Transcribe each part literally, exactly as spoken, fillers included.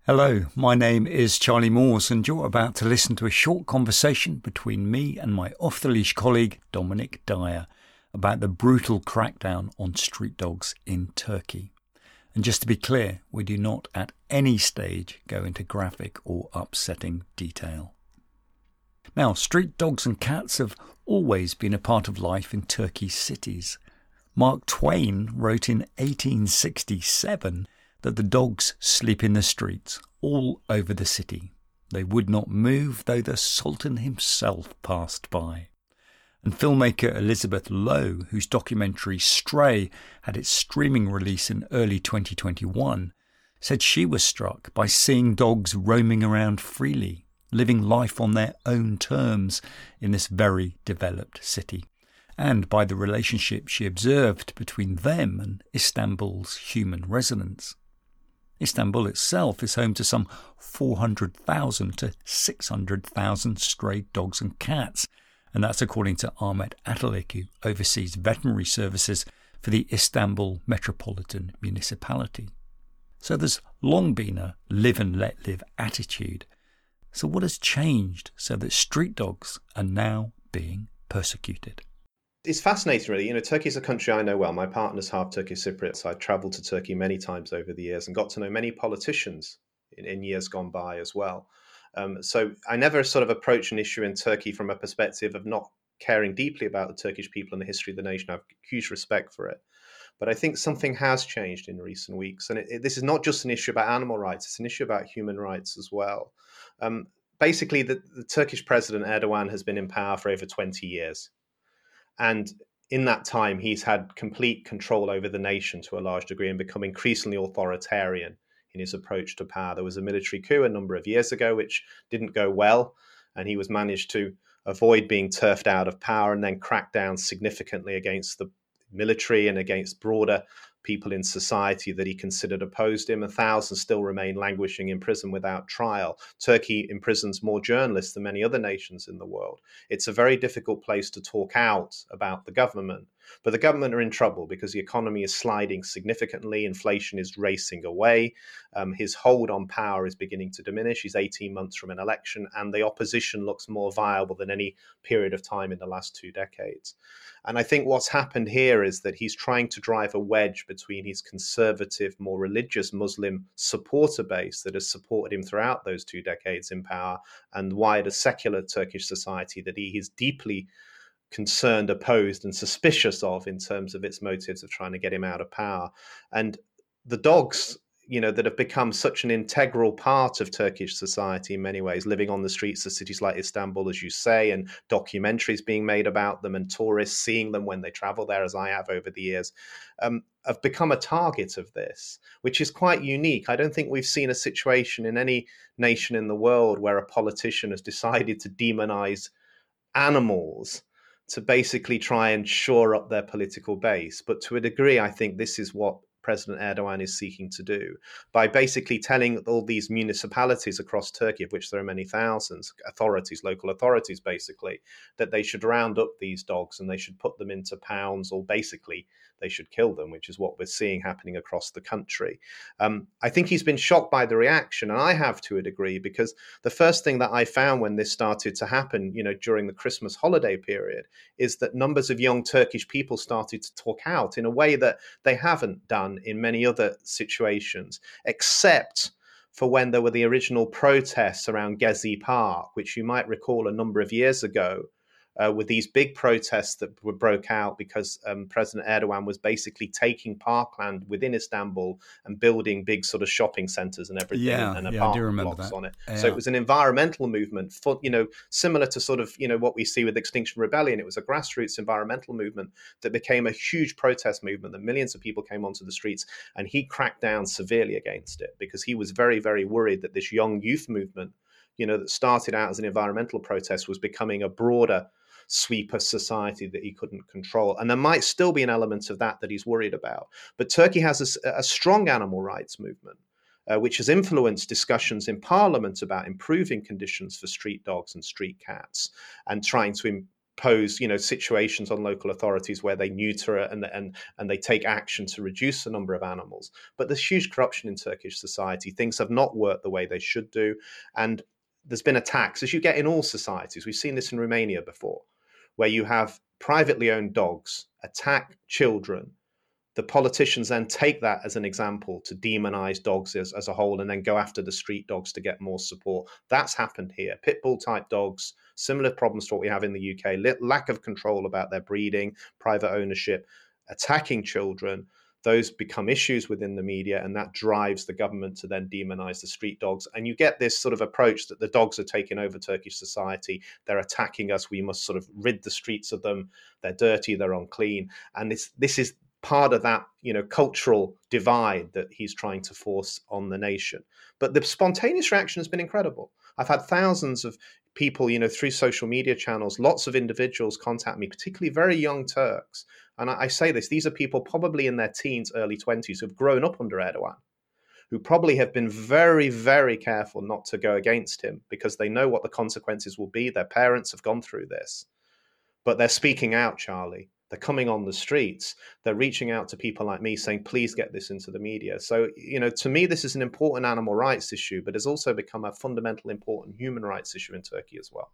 Hello, my name is Charlie Moores, and you're about to listen to a short conversation between me and my off-the-leash colleague Dominic Dyer about the brutal crackdown on street dogs in Turkey. And just to be clear, we do not at any stage go into graphic or upsetting detail. Now, street dogs and cats have always been a part of life in Turkey's cities. Mark Twain wrote in eighteen sixty-seven that the dogs sleep in the streets all over the city. They would not move though the Sultan himself passed by. And filmmaker Elizabeth Lowe, whose documentary Stray had its streaming release in early twenty twenty-one, said she was struck by seeing dogs roaming around freely, living life on their own terms in this very developed city, and by the relationship she observed between them and Istanbul's human residents. Istanbul itself is home to some four hundred thousand to six hundred thousand stray dogs and cats, and that's according to Ahmet Atalik, who oversees veterinary services for the Istanbul Metropolitan Municipality. So there's long been a live and let live attitude. So what has changed so that street dogs are now being persecuted? It's fascinating, really. You know, Turkey is a country I know well. My partner's half Turkish Cypriot, so I've travelled to Turkey many times over the years and got to know many politicians in, in years gone by as well. Um, so I never sort of approach an issue in Turkey from a perspective of not caring deeply about the Turkish people and the history of the nation. I have huge respect for it. But I think something has changed in recent weeks. And it, it, this is not just an issue about animal rights. It's an issue about human rights as well. Um, basically, the, the Turkish president, Erdogan, has been in power for over twenty years. And in that time, he's had complete control over the nation to a large degree and become increasingly authoritarian in his approach to power. There was a military coup a number of years ago, which didn't go well, and he was managed to avoid being turfed out of power and then crack down significantly against the military and against broader people in society that he considered opposed him. A thousand still remain languishing in prison without trial. Turkey imprisons more journalists than many other nations in the world. It's a very difficult place to talk out about the government. But the government are in trouble because the economy is sliding significantly. Inflation is racing away. Um, his hold on power is beginning to diminish. He's eighteen months from an election, and the opposition looks more viable than any period of time in the last two decades. And I think what's happened here is that he's trying to drive a wedge between his conservative, more religious Muslim supporter base that has supported him throughout those two decades in power and wider secular Turkish society that he is deeply concerned, opposed, and suspicious of in terms of its motives of trying to get him out of power. And the dogs, you know, that have become such an integral part of Turkish society in many ways, living on the streets of cities like Istanbul, as you say, and documentaries being made about them and tourists seeing them when they travel there, as I have over the years, um, have become a target of this, which is quite unique. I don't think we've seen a situation in any nation in the world where a politician has decided to demonize animals to basically try and shore up their political base. But to a degree, I think this is what President Erdogan is seeking to do by basically telling all these municipalities across Turkey, of which there are many thousands, authorities, local authorities, basically, that they should round up these dogs and they should put them into pounds, or basically they should kill them, which is what we're seeing happening across the country. Um, I think he's been shocked by the reaction, and I have to a degree, because the first thing that I found when this started to happen, you know, during the Christmas holiday period, is that numbers of young Turkish people started to talk out in a way that they haven't done in many other situations, except for when there were the original protests around Gezi Park, which you might recall a number of years ago, uh, with these big protests that were broke out because um, President Erdogan was basically taking parkland within Istanbul and building big sort of shopping centres and everything, yeah, and, and yeah, apartment blocks that. on it. Yeah. So it was an environmental movement, for, you know, similar to sort of, you know, what we see with Extinction Rebellion. It was a grassroots environmental movement that became a huge protest movement that millions of people came onto the streets, and he cracked down severely against it because he was very, very worried that this young youth movement, you know, that started out as an environmental protest was becoming a broader sweep of society that he couldn't control. And there might still be an element of that that he's worried about. But Turkey has a, a strong animal rights movement, uh, which has influenced discussions in parliament about improving conditions for street dogs and street cats and trying to pose, you know, situations on local authorities where they neuter it and, and, and they take action to reduce the number of animals. But there's huge corruption in Turkish society. Things have not worked the way they should do. And there's been attacks, as you get in all societies. We've seen this in Romania before, where you have privately owned dogs attack children. The politicians then take that as an example to demonize dogs as, as a whole and then go after the street dogs to get more support. That's happened here. Pit bull type dogs, similar problems to what we have in the U K, lack of control about their breeding, private ownership, attacking children. Those become issues within the media, and that drives the government to then demonize the street dogs. And you get this sort of approach that the dogs are taking over Turkish society. They're attacking us. We must sort of rid the streets of them. They're dirty. They're unclean. And this, this is part of that, you know, cultural divide that he's trying to force on the nation. But the spontaneous reaction has been incredible. I've had thousands of people, you know, through social media channels, lots of individuals contact me, particularly very young Turks. And I, I say this, these are people probably in their teens, early twenties, who've grown up under Erdogan, who probably have been very, very careful not to go against him because they know what the consequences will be. Their parents have gone through this. But they're speaking out, Charlie. They're coming on the streets. They're reaching out to people like me saying, please get this into the media. So, you know, to me, this is an important animal rights issue, but it's also become a fundamental important human rights issue in Turkey as well.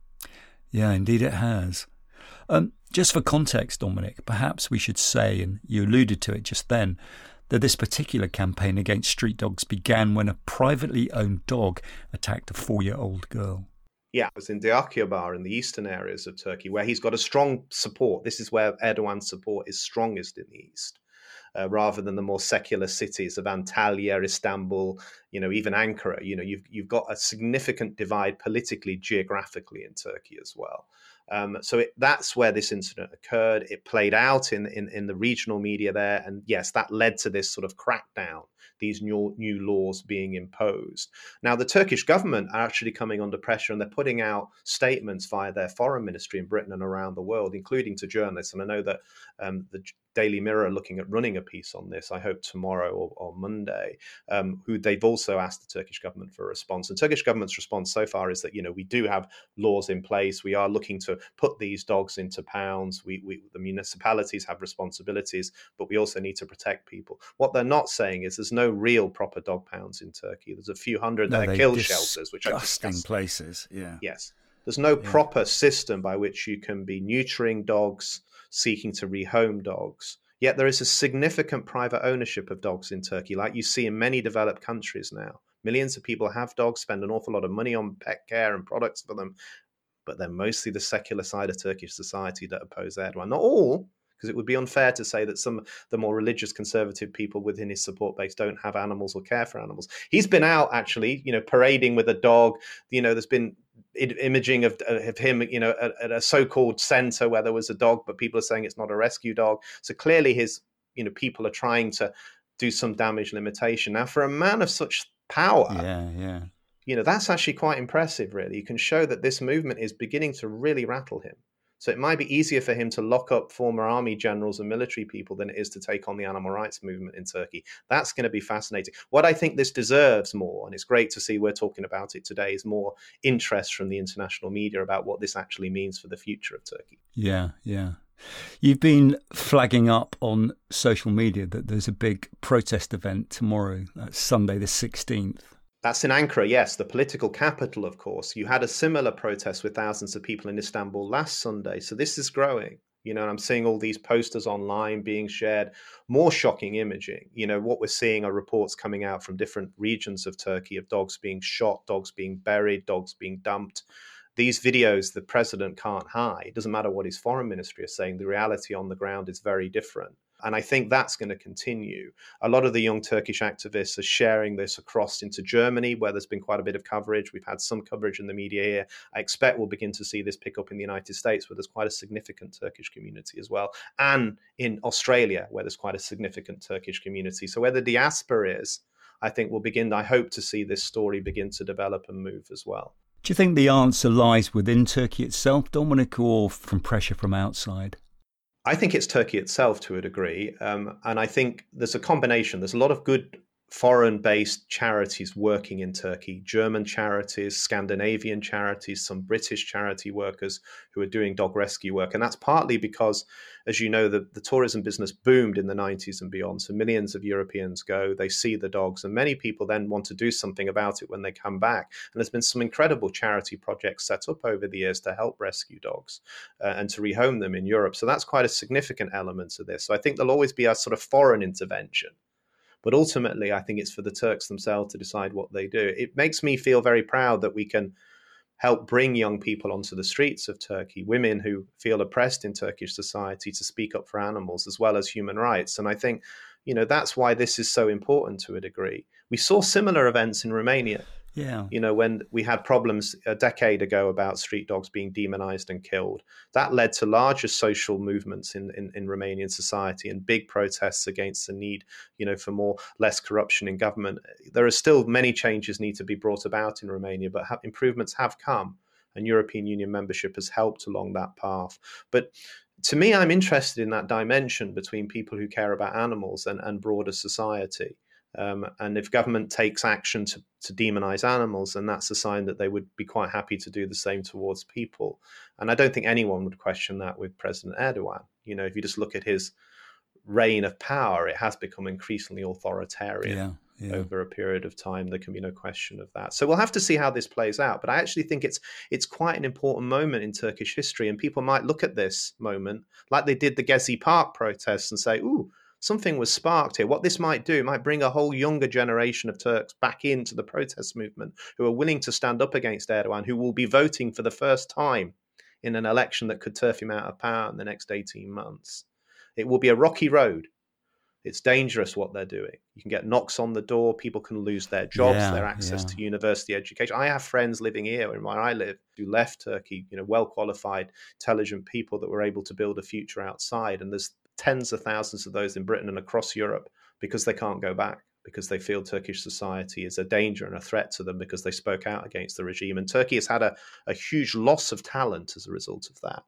Yeah, indeed it has. Um, just for context, Dominic, perhaps we should say, and you alluded to it just then, that this particular campaign against street dogs began when a privately owned dog attacked a four-year-old girl. Yeah, it was in Diyarbakir in the eastern areas of Turkey, where he's got a strong support. This is where Erdogan's support is strongest in the east, uh, rather than the more secular cities of Antalya, Istanbul, you know, even Ankara. You know, you've you've got a significant divide politically, geographically in Turkey as well. Um, so it, that's where this incident occurred. It played out in, in in the regional media there, and yes, that led to this sort of crackdown, these new new laws being imposed. Now, the Turkish government are actually coming under pressure, and they're putting out statements via their foreign ministry in Britain and around the world, including to journalists. And I know that um, the Daily Mirror are looking at running a piece on this, I hope tomorrow or, or Monday, um, who they've also asked the Turkish government for a response. And Turkish government's response so far is that, you know, we do have laws in place. We are looking to put these dogs into pounds. We, we the municipalities have responsibilities, but we also need to protect people. What they're not saying is there's no real proper dog pounds in Turkey. There's a few hundred no, that are kill shelters, which are disgusting places. Yeah. Yes. There's no yeah. proper system by which you can be neutering dogs, seeking to rehome dogs. Yet there is a significant private ownership of dogs in Turkey, like you see in many developed countries now. Millions of people have dogs, spend an awful lot of money on pet care and products for them, but they're mostly the secular side of Turkish society that oppose Erdogan. Not all, because it would be unfair to say that some of the more religious conservative people within his support base don't have animals or care for animals. He's been out, actually, you know, parading with a dog. You know, there's been imaging of, of him, you know, at, at a so-called center where there was a dog, but people are saying it's not a rescue dog. So clearly his, you know, people are trying to do some damage limitation. Now, for a man of such power, yeah, yeah, you know, that's actually quite impressive, really. You can show that this movement is beginning to really rattle him. So it might be easier for him to lock up former army generals and military people than it is to take on the animal rights movement in Turkey. That's going to be fascinating. What I think this deserves more, and it's great to see we're talking about it today, is more interest from the international media about what this actually means for the future of Turkey. Yeah, yeah. You've been flagging up on social media that there's a big protest event tomorrow, that's Sunday the sixteenth. That's in Ankara, yes, the political capital, of course. You had a similar protest with thousands of people in Istanbul last Sunday. So this is growing. You know, and I'm seeing all these posters online being shared, more shocking imaging. You know, what we're seeing are reports coming out from different regions of Turkey of dogs being shot, dogs being buried, dogs being dumped. These videos the president can't hide. It doesn't matter what his foreign ministry is saying. The reality on the ground is very different. And I think that's going to continue. A lot of the young Turkish activists are sharing this across into Germany, where there's been quite a bit of coverage. We've had some coverage in the media here. I expect we'll begin to see this pick up in the United States, where there's quite a significant Turkish community as well. And in Australia, where there's quite a significant Turkish community. So where the diaspora is, I think we'll begin, I hope to see this story begin to develop and move as well. Do you think the answer lies within Turkey itself, Dominic, or from pressure from outside? I think it's Turkey itself to a degree. Um, and I think there's a combination. There's a lot of good foreign-based charities working in Turkey, German charities, Scandinavian charities, some British charity workers who are doing dog rescue work. And that's partly because, as you know, the, the tourism business boomed in the nineties and beyond. So millions of Europeans go, they see the dogs, and many people then want to do something about it when they come back. And there's been some incredible charity projects set up over the years to help rescue dogs uh, and to rehome them in Europe. So that's quite a significant element of this. So I think there'll always be a sort of foreign intervention. But ultimately, I think it's for the Turks themselves to decide what they do. It makes me feel very proud that we can help bring young people onto the streets of Turkey, women who feel oppressed in Turkish society, to speak up for animals as well as human rights. And I think, you know, that's why this is so important to a degree. We saw similar events in Romania. Yeah. You know, when we had problems a decade ago about street dogs being demonized and killed, that led to larger social movements in, in, in Romanian society and big protests against the need, you know, for more, less corruption in government. There are still many changes need to be brought about in Romania, but ha- improvements have come, and European Union membership has helped along that path. But to me, I'm interested in that dimension between people who care about animals and, and broader society. Um, and if government takes action to, to demonize animals, then that's a sign that they would be quite happy to do the same towards people. And I don't think anyone would question that with President Erdogan. You know, if you just look at his reign of power, it has become increasingly authoritarian yeah, yeah. over a period of time. There can be no question of that. So we'll have to see how this plays out. But I actually think it's it's quite an important moment in Turkish history. And people might look at this moment like they did the Gezi Park protests and say, ooh, something was sparked here. What this might do might bring a whole younger generation of Turks back into the protest movement who are willing to stand up against Erdogan, who will be voting for the first time in an election that could turf him out of power in the next eighteen months. It will be a rocky road. It's dangerous what they're doing. You can get knocks on the door. People can lose their jobs, yeah, their access yeah. to university education. I have friends living here in where I live who left Turkey, you know, well-qualified, intelligent people that were able to build a future outside. And there's tens of thousands of those in Britain and across Europe because they can't go back, because they feel Turkish society is a danger and a threat to them because they spoke out against the regime. And Turkey has had a, a huge loss of talent as a result of that.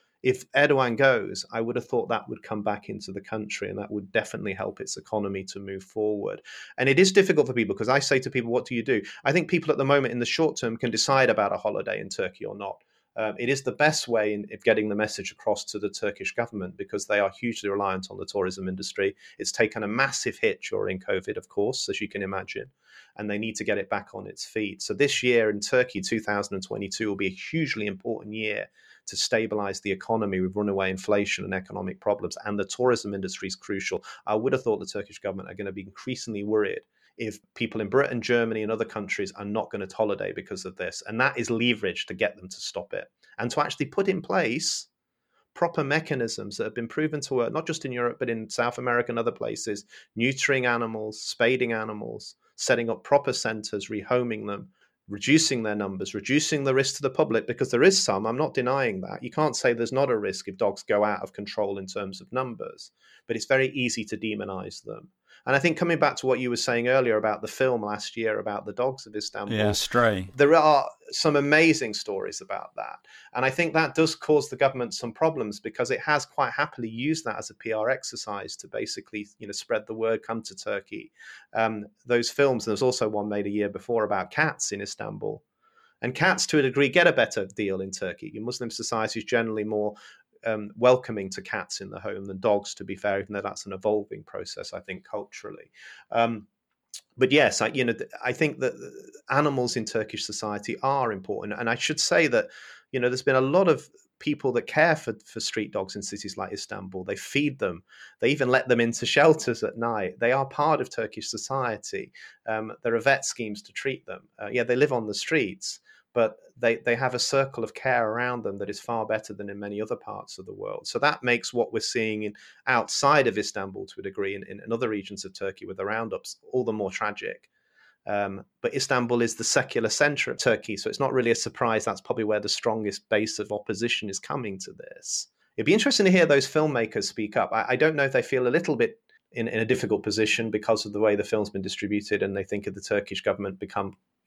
If Erdogan goes, I would have thought that would come back into the country, and that would definitely help its economy to move forward. And it is difficult for people, because I say to people, what do you do? I think people at the moment in the short term can decide about a holiday in Turkey or not. Um, it is the best way in, in getting the message across to the Turkish government, because they are hugely reliant on the tourism industry. It's taken a massive hit during COVID, of course, as you can imagine, and they need to get it back on its feet. So this year in Turkey, two thousand twenty-two, will be a hugely important year to stabilize the economy with runaway inflation and economic problems, and the tourism industry is crucial. I would have thought the Turkish government are going to be increasingly worried if people in Britain, Germany, and other countries are not going to holiday because of this. And that is leverage to get them to stop it and to actually put in place proper mechanisms that have been proven to work, not just in Europe, but in South America and other places, neutering animals, spading animals, setting up proper centres, rehoming them, reducing their numbers, reducing the risk to the public, because there is some. I'm not denying that. You can't say there's not a risk if dogs go out of control in terms of numbers, but it's very easy to demonize them. And I think coming back to what you were saying earlier about the film last year about the dogs of Istanbul, yeah, Stray. There are some amazing stories about that. And I think that does cause the government some problems, because it has quite happily used that as a P R exercise to basically, you know, spread the word, come to Turkey. Um, those films, and there's also one made a year before about cats in Istanbul. And cats, to a degree, get a better deal in Turkey. Muslim society is generally more Um, welcoming to cats in the home than dogs, to be fair, even though that's an evolving process, I think, culturally. Um, but yes, I, you know, I think that animals in Turkish society are important. And I should say that, you know, there's been a lot of people that care for, for street dogs in cities like Istanbul. They feed them. They even let them into shelters at night. They are part of Turkish society. Um, there are vet schemes to treat them. Uh, yeah, they live on the streets, but they, they have a circle of care around them that is far better than in many other parts of the world. So that makes what we're seeing in, outside of Istanbul, to a degree, in, in other regions of Turkey with the roundups, all the more tragic. Um, but Istanbul is the secular centre of Turkey, so it's not really a surprise that's probably where the strongest base of opposition is coming to this. It'd be interesting to hear those filmmakers speak up. I, I don't know if they feel a little bit in, in a difficult position because of the way the film's been distributed, and they think of the Turkish government become,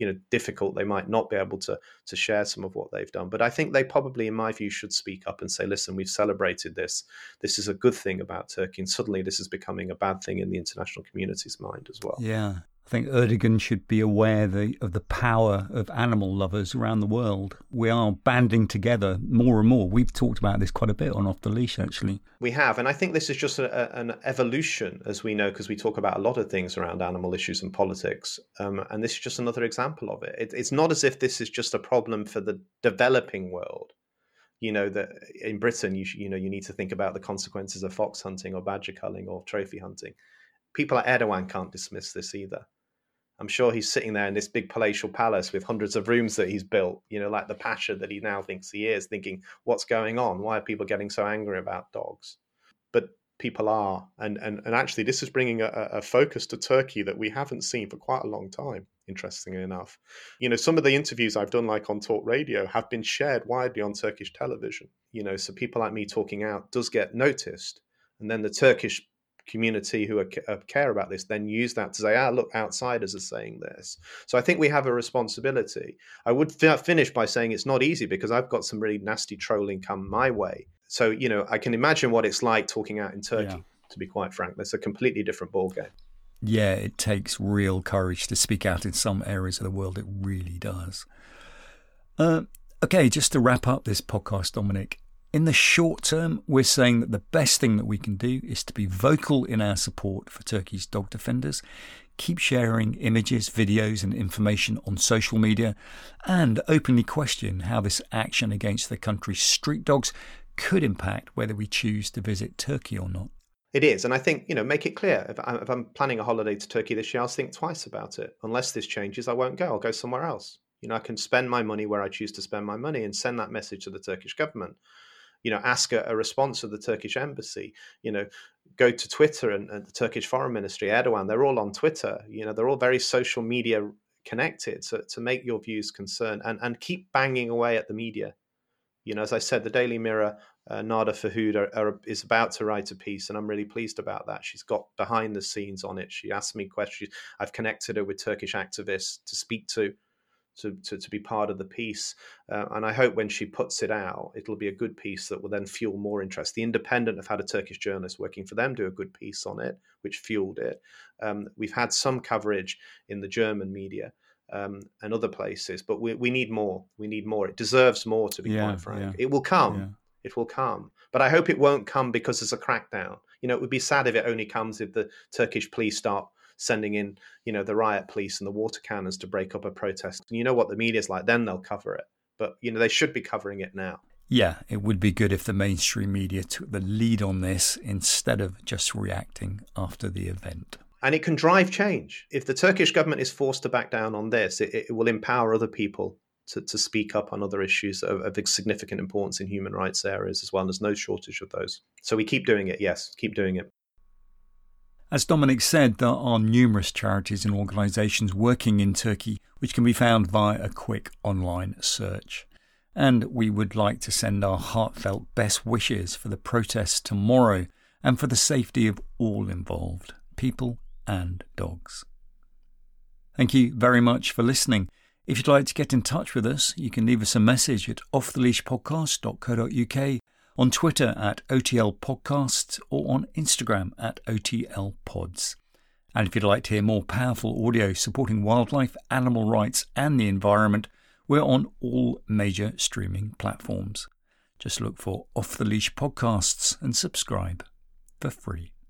you know, difficult, they might not be able to to share some of what they've done. But I think they probably, in my view, should speak up and say, listen, we've celebrated this. This is a good thing about Turkey. And suddenly this is becoming a bad thing in the international community's mind as well. Yeah. I think Erdogan should be aware the, of the power of animal lovers around the world. We are banding together more and more. We've talked about this quite a bit on Off the Leash, actually. We have. And I think this is just a, a, an evolution, as we know, because we talk about a lot of things around animal issues and politics. Um, and this is just another example of it. it. It's not as if this is just a problem for the developing world. You know, that in Britain, you, you know, you need to think about the consequences of fox hunting or badger culling or trophy hunting. People like Erdogan can't dismiss this either. I'm sure he's sitting there in this big palatial palace with hundreds of rooms that he's built, you know, like the pasha that he now thinks he is, thinking, what's going on? Why are people getting so angry about dogs? But people are. And and, and actually, this is bringing a, a focus to Turkey that we haven't seen for quite a long time, interestingly enough. You know, some of the interviews I've done, like on Talk Radio, have been shared widely on Turkish television. You know, so people like me talking out does get noticed. And then the Turkish community who are, uh, care about this then use that to say, ah, look, outsiders are saying this. So I think we have a responsibility. I would f- finish by saying it's not easy because I've got some really nasty trolling come my way. So, you know, I can imagine what it's like talking out in Turkey, yeah. to be quite frank. That's a completely different ballgame. Yeah, it takes real courage to speak out in some areas of the world. It really does. Uh, okay, just to wrap up this podcast, Dominic, in the short term, we're saying that the best thing that we can do is to be vocal in our support for Turkey's dog defenders, keep sharing images, videos and information on social media, and openly question how this action against the country's street dogs could impact whether we choose to visit Turkey or not. It is. And I think, you know, make it clear. If, I, if I'm planning a holiday to Turkey this year, I'll think twice about it. Unless this changes, I won't go. I'll go somewhere else. You know, I can spend my money where I choose to spend my money and send that message to the Turkish government. You know, ask a, a response of the Turkish embassy, you know, go to Twitter and, and the Turkish Foreign Ministry, Erdogan, they're all on Twitter. You know, they're all very social media connected. So to make your views concern and, and keep banging away at the media. You know, as I said, the Daily Mirror, uh, Nada Fahoud are, are, is about to write a piece, and I'm really pleased about that. She's got behind the scenes on it. She asked me questions. I've connected her with Turkish activists to speak to. To, to, to be part of the piece. Uh, and I hope when she puts it out, it'll be a good piece that will then fuel more interest. The Independent have had a Turkish journalist working for them do a good piece on it, which fueled it. Um, we've had some coverage in the German media um, and other places, but we, we need more. We need more. It deserves more, to be yeah, quite frank. Yeah. It will come. Yeah. It will come. But I hope it won't come because there's a crackdown. You know, it would be sad if it only comes if the Turkish police start sending in, you know, the riot police and the water cannons to break up a protest. And you know what the media's like, then they'll cover it. But, you know, they should be covering it now. Yeah, it would be good if the mainstream media took the lead on this instead of just reacting after the event. And it can drive change. If the Turkish government is forced to back down on this, it, it will empower other people to, to speak up on other issues of, of significant importance in human rights areas as well. And there's no shortage of those. So we keep doing it. Yes, keep doing it. As Dominic said, there are numerous charities and organisations working in Turkey which can be found via a quick online search. And we would like to send our heartfelt best wishes for the protests tomorrow and for the safety of all involved, people and dogs. Thank you very much for listening. If you'd like to get in touch with us, you can leave us a message at off the leash podcast dot co dot uk, on Twitter at O T L Podcasts, or on Instagram at O T L Pods. And if you'd like to hear more powerful audio supporting wildlife, animal rights and the environment, we're on all major streaming platforms. Just look for Off the Leash Podcasts and subscribe for free.